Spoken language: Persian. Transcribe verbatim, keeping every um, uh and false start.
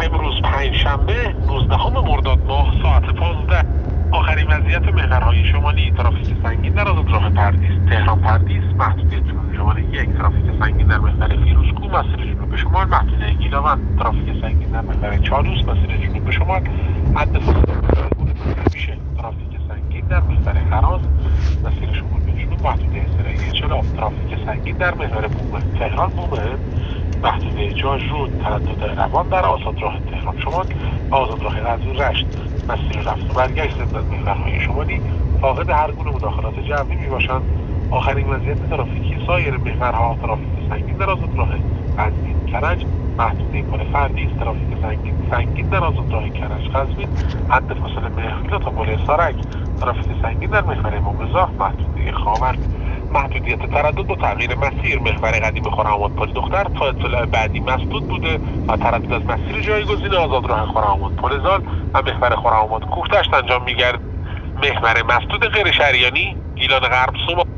امروز پنجشنبه نوزدهم مرداد ماه ساعت پانزده. آخرین وضعیت محورهای شمالی ترافیک سنگین در آزاد راه پردیس تهران پردیس محدودیت جنوب شمال یک، ترافیک سنگین در محور فیروزکوه مسیر جنوب شمال محدوده گیلاوند، ترافیک سنگین در محور چالوس مسیر جنوب شمال حد فاصله میشه، ترافیک سنگین در محور هراز مسیر شمال به جنوب محدوده سرعی چهل، ترافیک سنگین در محور بومه تهران بومه محدوده جاج رود تردد روان در آزاد راه تهران شمال، آزاد راه قزوین رشت مسیر رفت و برگشت در محورهای شمالی فاقد هر گونه مداخلات جوی می باشند. آخرین وضعیت ترافیکی سایر محورها ترافیک سنگین در آزاد راه قزوین کرج محدوده پل فردیس، ترافیک سنگین سنگین در آزاد راه کرج قزوین حد فاصله مهرگیلا تا پل سارک، ترافیک سنگین در محور امام رضا محدوده خاور. محدودیت تردد با تغییر مسیر محور قدیم خرم‌آباد پل دختر تا اطلاع بعدی مسدود بوده و تردد از مسیر جایگزین آزاد راه خرم‌آباد پل زال و محور خرم‌آباد کوهدشت انجام می‌گردد. محور مسدود غیر شریانی گیلان غرب صبح